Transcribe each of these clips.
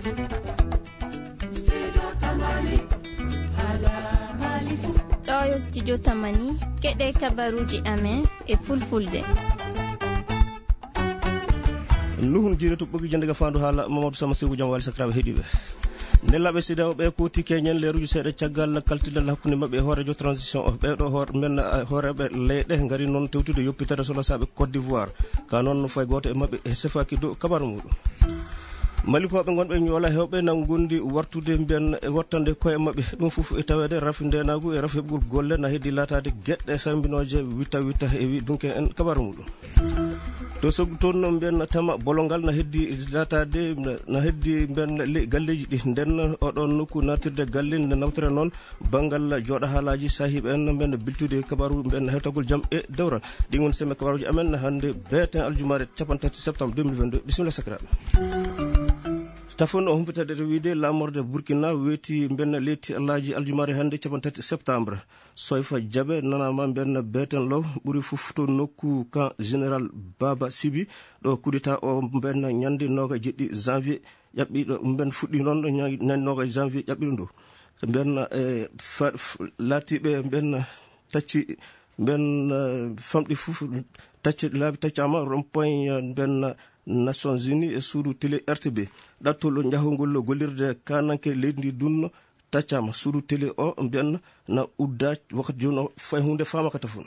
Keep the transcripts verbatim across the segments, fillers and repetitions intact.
ɗo studio tamani keɗe kabaruji amen e fulfulde. nuhun jiretu ɓogi jandega fandu haala mamadou sama sigu jam wali sakraɓe heeɗiɓe nellaɓe sidaw ɓe kuuti keñen leruji seeɗa caggal kaltidal hakkude mabɓe e hoorejo transition o ɓeɗo hoore men hooreɓe leyɗe gaari noon tewtude yoppitere solasaɓe côte d'ivoire ka noon fay goto e mabɓe e sefaki dow kabaru muɗum malikoɓe gonɓe ñoola hewɓe nangude wartude mbiyen e wottande koye mabɓe ɗum foof e tawede rafi ndenagu e rafi heɓgol golle na heddi latade gueɗɗe sambinoje witta witta e wi dunke en kabaru muɗum to sogu toon mbiyen tama bolongal na heddi latade na heddi mbiyen galleji ɗi nden oɗon nokku natirde galle nde nawtere noon banggal jooɗa haalaji sahiɓe en mbiyen biltude kabaru mbiyen hewtagol jaam e dewral ɗi gon semme kabaruji amen hande beeten aljumare capan tati septembre deux mille vingt-deux bisimilla sakiraɓe tafon o humpitade to wiide lamorde burkina weeti mbenna letti allaji aljumare hande capan tati septembre soyfa jaɓe nanama mbenna beeten law ɓuuri fof to nokku camp général baba sibi ɗo kudita o mbenna ñande noga jeɗɗi janvier ƴaɓɓiɗo mben fuɗɗi noon ñande noga janvier ƴaɓɓiɗo ndu mbenna e laatiɓe mbenna tacci mben famɗi fof tacci laabi taccama rond point mbenna nations unis e suudu télé R T B ɗattol jahogol gollirde kananke leydi ndi dunno taccama suudu télé o mbiyen na udda wakkati joni o fay hunde famaka tafon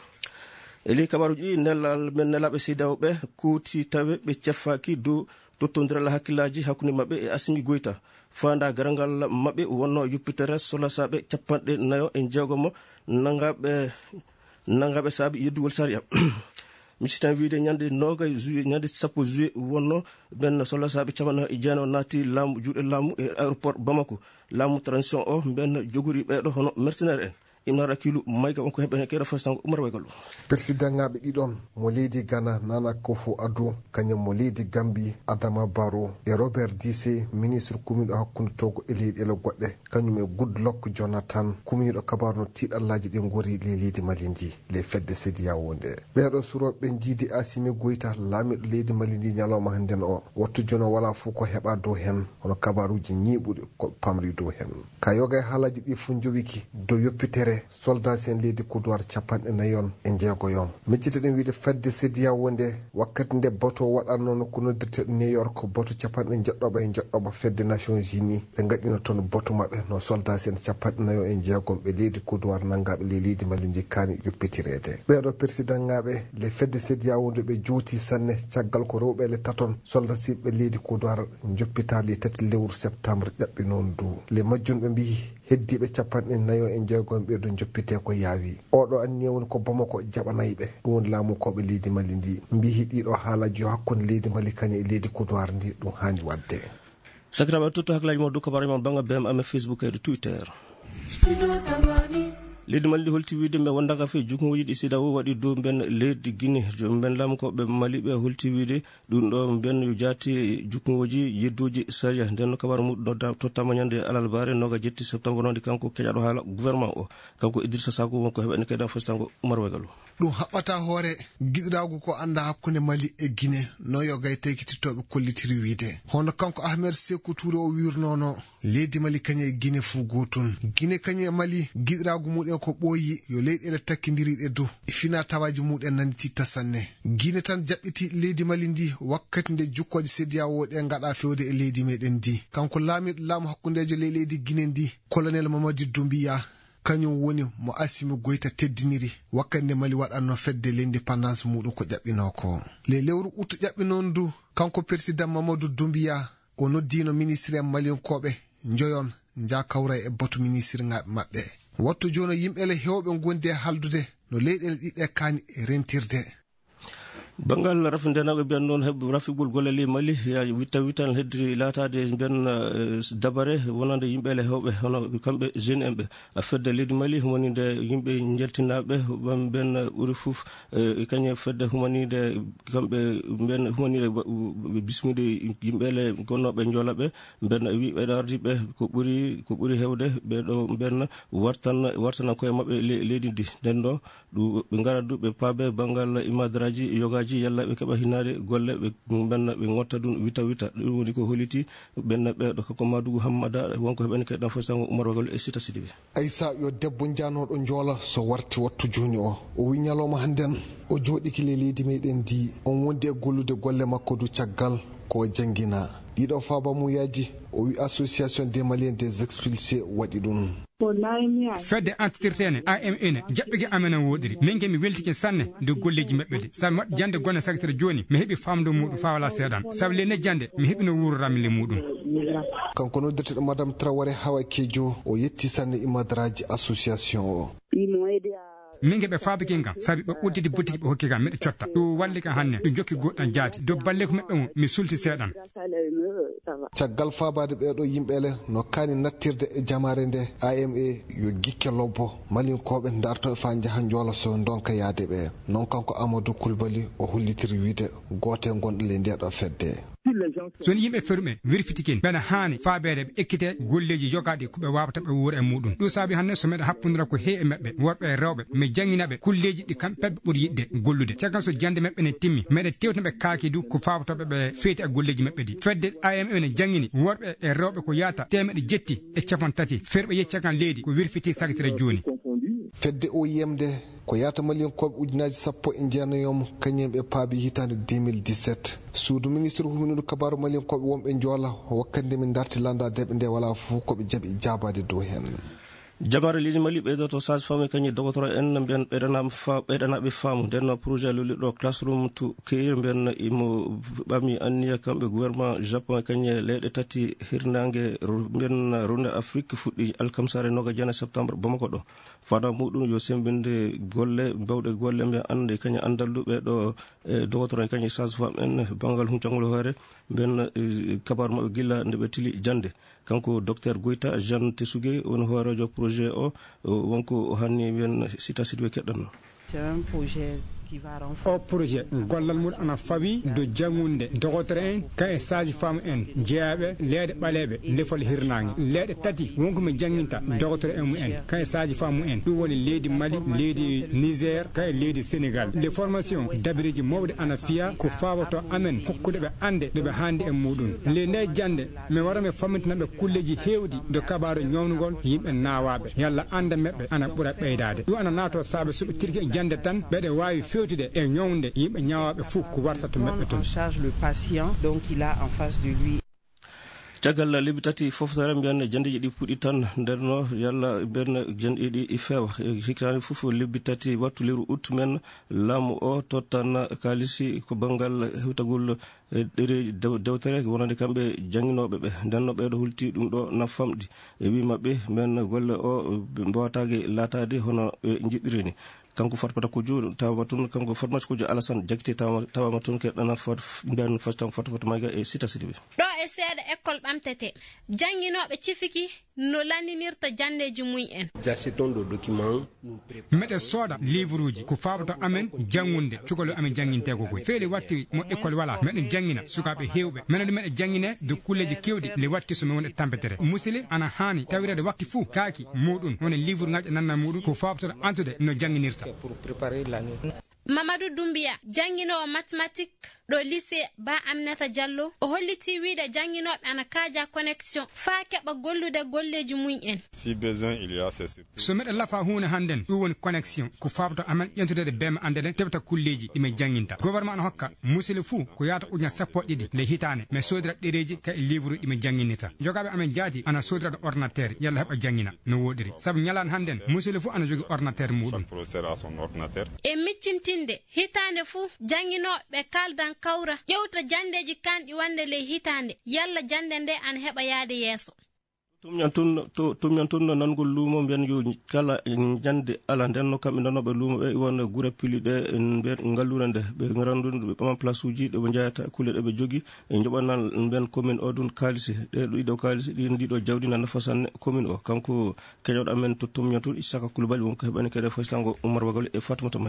e ley kabaruji nelal men nelaɓe seydawɓe kuuti tawe ɓe ceffaki dow tottodiral hakkillaji hakkude mabɓe e Assimi Goïta fanda garangal mabɓe wonno yuppitere solasaɓe capanɗe nayo e jeegomo nangaɓe nangaɓe saabi yeddugol saria misitan wiide ñande noga juillet ñande sappo juillet wonno ben solasaɓe capanɗe e jeeno naati laamu juuɗe laamu e aéroport Bamako laamu transition o ben jogori ɓeɗo hono mercenaire en imnara kilu mayga wonko heɓe keɗo fastango Oumar Waygallo président ngaɓe ɗiɗon mo leydi Ghana Nana Akufo Addo kañum mo leydi Gambie Adama Barrow e Robert Dissé ministre kumiɗo hakkude Togo e leyɗele goɗɗe kañum e Goodluck Jonathan kumiɗo kabaru no tiiɗallaji ɗi gori le leydi Mali ndi le fedde CEDEAO nde ɓeɗo suroɓe jiidi Assimi Goïta laamiɗo leydi Mali ndi ñalawma handen o wattu joni wala fof ko heɓa dow hen hono kabaruji ñiiɓuɗi ko pamri dow hen ka yoga e haalaji ɗi fof jowiki dow yoppitere soldat en leydi Côte capanɗe nayon e jeegoyon micciteɗen wiide fedde CEDEAO nde wakkati nde bato waɗanno no ko noddirteɗo New York bato capanɗe jeɗɗoɓa e jeɗɗoɓa fedde Nations Unis ɓe gaɗino toon bato mabɓe no soldat en capanɗe nayo e jeegom ɓe leydi Côte nangaɓe le leydi Mali ndi kaani yoppitirede ɓeɗo président ngaɓe le fedde CEDEAO nde ɓe jooti sanne caggal ko rewɓe le taton soldat siɓe leydi Côte joppita le tati lewru septembre ƴaɓɓi noon du le majjunɓe mbi heddiɓe capanɗe nayo e jeegom ɓe ɗo joppite ko yaawi oɗo anniye woni ko Bamako jaɓanayɓe ɗum woni laamu koɓe leydi Mali ndi mbi ɗiɗo haalaji hakkude leydi Mali kañum e leydi Côte d'Ivoire ndi ɗum hani wadde sakiraɓe tutto hakkillaji mo dow kabaruji banga B M ame Facebook e Twitter leydi Mali holti wiide mbe wondaga fe jukmoji ɗi sidawo waɗi dow ben leydi Guinée ben lamkoɓe Mali ɓe holti wiide ɗum ɗo ben jaati jukmoji yedduji saria nden no kabaru muɗum tottama ñande alalbare noga jetti septembre nonde kanko keƴaɗo haala gouvernement o kanko Idrissa Sako wonko heɓani kaydan fostango Oumar Waygallo ɗum haɓɓata hoore giɗiragu ko anda hakkude Mali e Guinée no yogay tekitittoɓe kollitiri wiide hono kanko Ahmed Sékou Touré o wirnono leydi Mali kañe e Guinée fuu gotun Guinée kañe e Mali giɗiragu muɗen ko ɓooyi yo leyɗele takkidiriɗe dow e fina tawaji muɗen nani titta sanne Guinée tan jaɓɓiti leydi Mali ndi wakkati nde jukkoje CEDEAO ɗe gaɗa fewde e leydi meɗen ndi kanko laamiɗo laamu hakkudejo le leydi Guinée ndi colonel Mamadou Doumbouya kañum woni mo Assimi Goïta teddiniri wakkati nde Mali waɗanno fedde l'indépendance muɗum ko ƴaɓɓino ko le lewru août ƴaɓɓinon du kanko président Mamadou Doumbouya o noddino ministre en malinkoɓe joyon jakawra e batu ministre ngaɓe maɓɓe wattu joni yimɓele hewɓe gondi e haldude no leyɗele ɗiɗɗe kaani e rentirde bangal rafi ndenaɓe mbiyan noon heɓ rafigol golle li Mali ya witta wittan heddi latade mbiyan dabare wonande yimɓele hewɓe hono kamɓe jeune en ɓe a fedde leydi Mali humanide yimɓe jeltinaɓe ɓam mbiyan ɓuuri fof kañe fedde humanide kamɓe mbiyan humanide bismide yimɓele gonnoɓe joolaɓe mbiyan wi ɓeɗo ardiɓe ko ɓuuri ko ɓuuri hewde ɓeɗo mbiyan wartan wartana koye mabɓe leydi ndi nden ɗo ɓe gara du ɓe paabe bangal imadraji yoga habaji yalla ɓe keɓa hinade golle ɓe benna ɓe gotta ɗum wita wita ɗum woni ko holiti benna ɓeɗo kako Madougou Hammada wonko heɓani keɗan fostango Oumar Bagol e Sita Sidibé. Aissa yo debbo janoɗo joola so warti wattu joni o o wi ñalawma hannden o jooɗiki le leydi meɗen ndi on wondi e gollude golle makko du caggal ko jangguina ɗiɗo fabamuyaji o wi association des maliens des expulsés waɗi ɗum. fedde antitirtene A M N jaɓɓige amena wodiri min ke mi weltike sanne de golleji mabɓe de sabi mat jande gonne secrétaire joni mi heeɓi famdo muɗum fa wala seeɗan sabi le ne jande mi heeɓi no wuurorami le muɗum. kanko noddirteɗo madame Traoré Hawa Kejo o yetti sanne imadaraji association o. min ke ɓe faabiki kam sabi ɓe uddidi boutique ɓe hokki kam miɗa cotta ɗum walli kam hannde ɗum jokki goɗɗan jaati do balle ko maɓɓe mo mi sulti seeɗan. caggal faabade ɓeɗo yimɓele no kaani nattirde e jamare nde A M A yo gikke lobbo malinkoɓe darto e fa jaaha joola so donka yaade ɓe non kanko Amadou Coulibaly o hollitiri wiide goote gonɗo le ndeɗo fedde. soni yimɓe feruɓe vérifitique bena haani faabede ɓe ekkite golleji jogaɗi koɓe wawata ɓe wuura e muɗum ɗum saabi hannde so meɗa happodira ko heewi maɓɓe worɓe e rewɓe mi jangguinaɓe kulleji ɗi kamɓe ɓe ɓuuri yiɗde gollude caggal so jande maɓɓe ne timmi meɗe tewtanaɓe kaaki du ko fawtoɓe ɓe feeti e golleji maɓɓe ɗi fedde A M A ne jangguini worɓe e rewɓe ko yata temeɗe jetti e capan tati ferɓe yeccakan leydi ko vérifié sagitire joni. fedde o yiyamde ko yata malinkoɓe ujunaji sappo e jeenayom kañum ɓe paabi hitande deux mille dix-sept suudu ministre huminudu kabaru malinkoɓe wonɓe joola wakkande min darti landadeɓe nde wala fof koɓe jaaɓi jabade dow hen. jamare leydi Mali ɓeydoto sage femme kañum docteur en mbiyan ɓeydanaɓe faamu nden projet loliɗo classroom to keyir mbiyan imo ɓami anniya kamɓe gouvernement japon kañum leyɗe tati hirnangue mbiyan ronde afrique fuɗɗi alkamsare noga jana septembre Bamako ɗo fada muɗum yo sembinde golle mbawɗe golle mbiyan ande kañum andalluɓe ɗo e docteur en kañum sage femme en banggal huncangol hoore mbiyan kabaru mabɓe gilla nde ɓe tili jande kanko docteur Goita Jean Tessougé woni hoorejo projet o wonko hanni wiyen Sita Sidibé keɗɗanno. o projet gollal mum ana fawi do jangunde docteur en ka e sage femme en jeeyaɓe leeɗe ɓaleɓe lefol hirnangue leeɗe tati wonko mi janginta docteur en mu en ka e sage femme mu en ɗum woni leydi Mali leydi Niger ka e leydi Sénégal les formations dabiriji mawɗe ana fiya ko fawato amen hokkude ɓe ande ɗoɓe hande e muɗum le nde jande mi wara mi fammitinaɓe kulleji hewɗi do kabaru ñawnugol yimɓe nawaɓe yalla ande mabɓe ana ɓuura ɓeydade ɗum ana nato saabe soɓe tirki e jande tan ɓeɗe wawi fewtude e ñawnde yimɓe ñawaɓe fof ko warta to maɓɓe toon. caggal lebbi tati foftare mbiyan jandeji ɗi puɗɗi tan nderno yalla ɓerne janɗi ɗi feewa hikkitani fof lebbi tati wattu lewru août men laamu o tottan kalisi ko banggal hewtagol ɗereji dewtere wonande kamɓe jangguinoɓe ɓe ndenno ɓeɗo hulti ɗum ɗo naffamɗi e wi mabɓe men golle o mbawatake laatade hono jiɗɗiri ni kanko fatpata ko juuɗo tawama toon kanko fatmata ko juuɗo Alassane Diakité tawama toon keɗɗana fat mbiyan fastan fatpata mayga e Sita Sidibé ɗo e seeɗa école ɓamtete jangguinoɓe cifiki no landinirta jandeji muy en meɗe sooda livre uji ko fawata amen jangunde cukalel amen jangguinte ko koy feeli watti mo école wala meɗen jangguina sukaɓe hewɓe minen ɗum meɗe jangguine de kulleji kewɗi le watti somi woni tampere musili ana hani tawirede wakti fou kaaki muɗum woni livre ngaji nanna muɗum ko fawata antude no jangguinirta. Mamadou Doumbia jangguinowo mathématique ɗo lycée Ba Aminata Diallo o holliti wiide jangguinoɓe ana kaaja connexion faa keɓa gollude golleji muy en si besoin il y a c'est so meɗen lafa hunde hannden ɗum woni connexion ko fawta amen ƴentudede bema andeden teɓata kulleji ɗimin jangguinta gouvernement ana hokka musidɗo fou ko yata ujuna sappo ɗiɗi nde hitane mais sodira ɗereji ka e livre ɗimin jangguinnita jogaɓe amen jaati ana sodirade ordinateur yalla heɓa jangguina no woɗiri saabu ñalade hannden musidɗo fou ana jogui ordinateur muɗum e miccintinde hitande fou jangguinoɓe kaldan kawra ƴewta jandeji kanɗi wande ley hitande yalla jande nde an heɓa yaade yeeso tumñan tun nangol luumo mbiyan yo kala jande ala ndenno kamɓe nanoɓe luumo ɓe wona guura pili ɗe mbiyan ngallure nde ɓe randude ɓe ɓaman place uji ɗeɓe jeyata kulle ɗe ɓe jogui e joɓanal mbiyan commune o ɗum kalisi ɗe ɗiɗo kalisi ɗi ndiɗo jawdi na nafa sanne commune o kanko keñoɗo amen to tumñan tun Issaka Coulibaly wonko heɓani kede foytango Oumar Bagol e Fatoumata Mayga.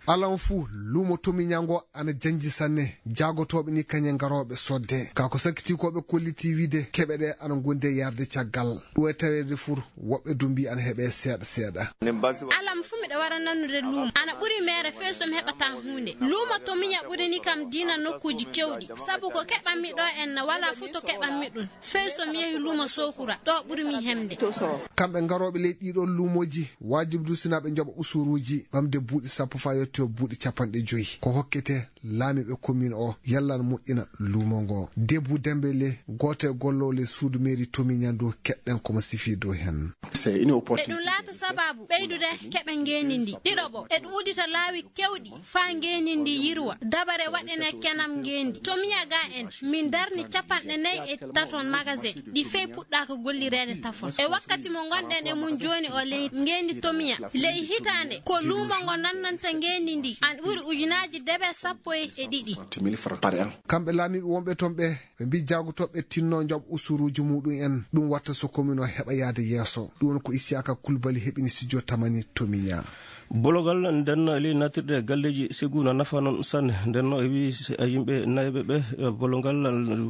alan fu lumo tomi nyango ana janji sanne jagotobe ni kanye ngarobe sodde ka ko sakiti ko be kolliti wide kebede ana gonde yarde caggal do tawede fur wobbe dumbi ana hebe seeda seeda alam fu mi da wara nanude lumo ana buri mere fesom hebata hunde lumo tomi ya buri ni kam dina nokkuji kewdi sabu ko keba mi do en wala futo keba mi dun fesom yehi lumo sokura do buri mi hemde kambe ngarobe le dido lumoji wajibdu sinabe njoba usuruji bamde buudi sappo fa yotto buudi capande joyi ko hokkete laami be commune o yallan mu ina lumongo debu dembele gote gollole suudu meri tomi nyando kedden ko masifi do hen c'est une opportunité edun lata sababu beydude kebe ngenindi didobo edu udita laawi kewdi fa ngenindi yirwa dabare wadene kenam ngendi tomiya ga en min darni capande nay e taton magasin di fe pudda ko gollirede tafon e wakkati mo gonden e mun joni o le ngendi tomiya ley hitande ko lumongo nannanta ngenindi an buri ujunaji debe sappo e didi kambe laami wonbe tombe be bi jagotobe tinno njob usuruji mudum en dum watta so commune o heba yaade yeso dum ko Isiaka Kulbali hebini studio tamani tominya bologal den li natirde galleji seguna nafa non san den no wi yimbe naybe be bologal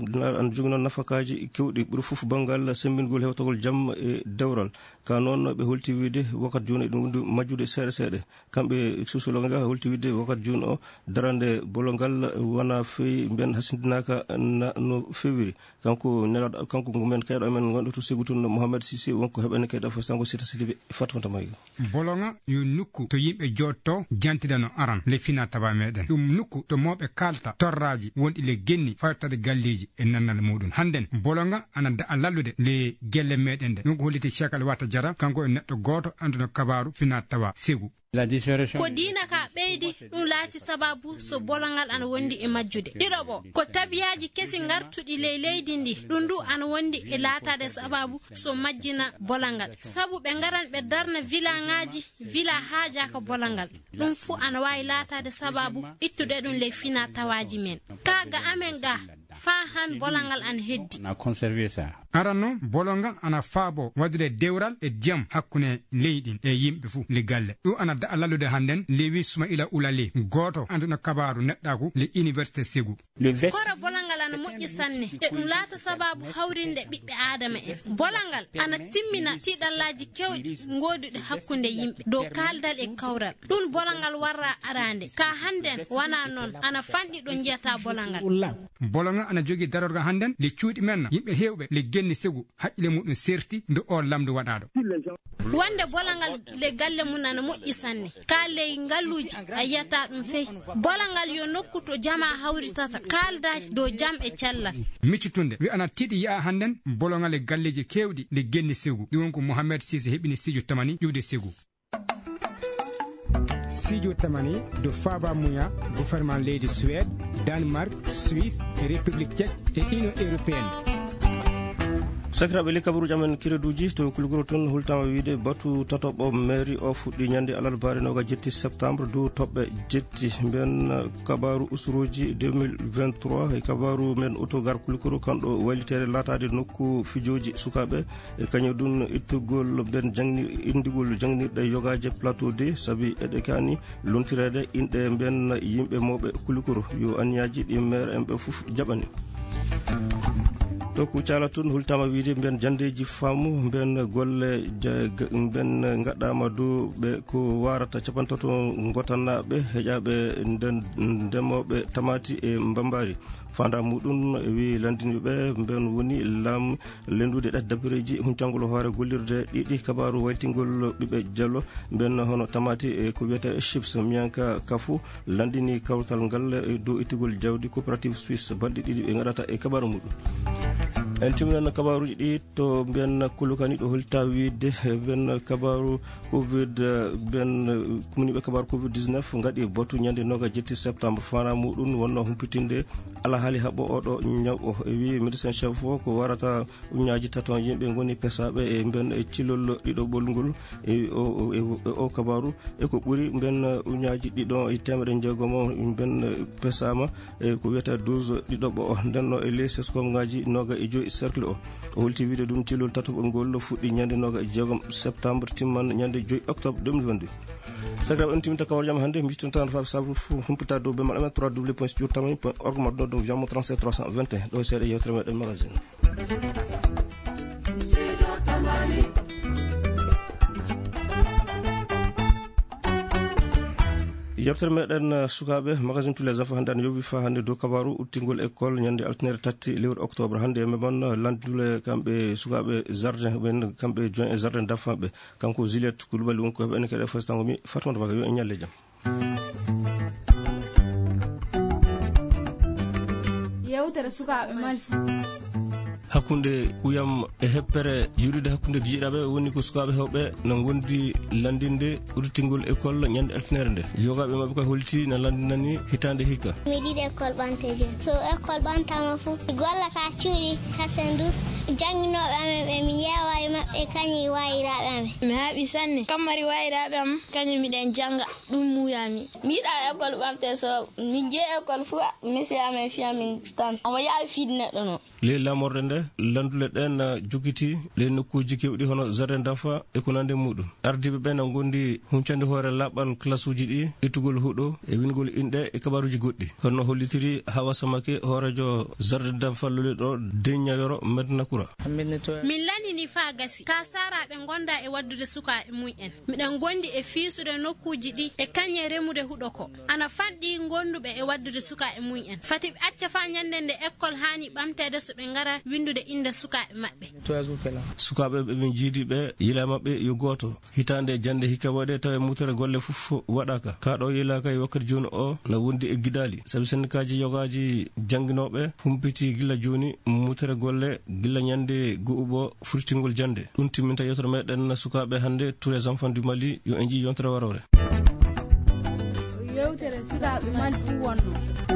an jugno nafakaji kewdi buru fuf bangal sembingol hewtogol jam e dewral ka non be holti wide wakat joni dum majjude sere sede kambe susolo nga holti wide wakat juno darande bologal wana fi ben hasindinaka no fewiri kanko nelado kanko ngumen kaydo men gondo to segutun Mohamed Sisi wonko hebene kaydo fa sango sita sidibe fatmata mayo bolonga yo nukku to yimbe jotto jantidano aran le fina taba meden dum nukku to mobe kalta torraji wondi le genni fartade galleji e nannal mudun handen bolonga ananda lallude le gelle meden de nunko holiti shakal wata jara kanko e neddo goto anduno kabaru fina taba segu la disparition ko dina ka beedi dum laati sababu so bolongal an wondi e majjude didobo ko tabiyaji kesi ngartudi le leydi ndi dum du an wondi e laatade sababu so majjina bolongal sabu be ngaran be darna villa ngaji villa haja ko bolongal dum fu an way laatade sababu ittude dum le fina tawaji men kaga amen ga fa han bolongal an heddi na conserver ça arano bolonga ana faabo wadude dewral e diam hakkune leydin e yimbe fu le galle du ana da lalude handen lewi Sumaila Ulale goto anduna kabaru neddaku le université Segu le kora bolongal ana mojji sanne de dum laata sababu hawrinde bibbe adama en bolongal ana timmina tidallaji kewdi ngodude hakkunde yimbe do kaldal e kawral dun bolongal warra arande ka handen wana non ana fandi do jiata bolongal bolonga ana jogi darorga handen le cuudi men yimbe hewbe le genni Segu hakkile mudum serti ndo o lamdu wadado wande bolangal le galle munana mojji sanne ka le ngalluji ayata dum fe bolangal yo nokkuto jama hawritata kalda do jam e cialla micitunde wi ana tidi ya handen bolongal le galleji kewdi le genni Segu dum ko Mohamed Sisi hebini studio tamani yude Segu studio tamani do Faba Muya gouvernement leydi Suède Danemark Suisse et République tchèque et Union européenne sakiraɓe li kabaru jamen kireduji to kulgoro ton hultama wiide batu tatoɓo mairie o fuɗɗi ñande alarbaare noga jetti septembre dow toɓɓe jetti ben kabaru usuroji deux mille vingt-trois e kabaru men autogar kulkoro kanɗo waylitere latade nokku fijoji sukaɓe e kañum ɗum ittugol ben jangni indigol jangnirɗe yogaje plateau d saabi eɗe kani lontirede inɗe ben yimɓe mawɓe kulkoro yo anniyaji ɗi maire en ɓe foof jaɓani to ko cala tun hultama wiide ben jandeji faamu ben golle ben gaddama do be ko warata capantato gotannaɓe heƴaɓe nden ndemoɓe tamati e mbambari fanda mudum wi landiniɓe ben woni lam lendude ɗat dabireji huncangol hoore gollirde ɗiɗi kabaru waytingol ɓiɓe diallo ben hono tamati e ko wiyete chips miyanka kafu landini kawtal ngal do ittugol jawdi coopérative suisse balɗe ɗiɗi ɓe gaɗata e kabaru muɗum en timnan kabaruji ɗi to ben kulukani ɗo holta wiide ben kabaru covid ben kumniɓe kabaru covid dix-neuf gaɗi botu ñande noga jetti septembre fana muɗum wonno humpitinde ala haali haɓɓo oɗo ñaw o e wi médecin chef o ko warata uñaji taton yimɓe goni pesaɓe e ben e cilol ɗiɗo ɓolngol e o, e, o kabaru e ko ɓuuri ben uñaji ɗiɗo e temedde jeegomo ben pesama e ko wiyata douze ɗiɗo ɓo ndenno e les sescom ngaji noga e joyi cercle o o holti wiide ɗum cilol tataɓol ngol fuɗɗi ñande noga e jeegom septembre timman ñande joyi octobre deux mille vingt-deux sagraɓe on timita kawal jam hannde mi jittontan faɓe sabu humpita dow bemmal amen trois w point studio tamani point org mbaɗɗo ɗum jammo trente-sept trois cent vingt et un ɗo seeɗa yewtere meɗen magazine yewtere meɗen sukaɓe magazine tous les affaires hannde ana yoɓi fa hannde dow kabaru uttingol école ñande altinere tatti lewru octobre hannde memon landule kamɓe sukaɓe jardin ɓen kamɓe joint e jardin d' enfant ɓe kanko Juliette Coulibaly wonko heɓe ene keɗe fos tango mi Fatimata Baga yo e ñalle jaam yewtere sukaɓe mali hakkunde uyam e heppere yuɗude hakkunde giƴiɗaɓe woni ko sukaɓe hewɓe no gondi landinde urtingol école ñande altinere nde yogaɓe mabɓe ko holti no landinani hitande hikka mi yiɗi école ɓanteje so école ɓantama foof mi gollata cuuɗi hasen du jangguinoɓe amen ɓe mi yeewa e mabɓe kañum wayiraɓe amen mi haaɓi sanne kammari wayiraɓe am kañum miɗen janga ɗum muyami mi yiɗa école ɓamte so mi jee école fo monsieur amen fiyamin tan omo yaawi fiide neɗɗo no le lamorde nde landule ɗen jogiti le nokkuji kewɗi hono jardin d' enfant e ko nande muɗum ardiɓe ɓen no gondi huncande hoore laɓɓal classe uji ɗi ittugol huuɗo e wingol inɗe e kabaruji goɗɗi honno hollitiri Hawa Samake hoorejo jardin d' enfant lule ɗo Deññayoro Medina Koura min lanini fa gasi ka saraɓe gonda e waddude sukaɓe mumen miɗen gondi e fiisude nokkuji ɗi e kañe remude huuɗo ko ana fanɗi gonduɓe e waddude sukaɓe mumen fati ɓe acca fa ñande nde école hani ɓamtede so ɓe gara windude inde sukaɓe maɓɓe sukaɓe ɓe min jiidi ɓe yila maɓɓe yo goto hitande jande hikka waɗe taw e mutere golle fof waɗaka kaɗo yilaka e wakkati joni o no wondi e guidali saabi syndicat ji yogaji jangguinoɓe humpiti gilla joni mutere golle gilla ñande go'uɓo furtingol jande ɗum timminta yewtere meɗen sukaɓe hannde tous les enfants du Mali yo en jii yontere warore yewtere sukaɓe mali fu wonno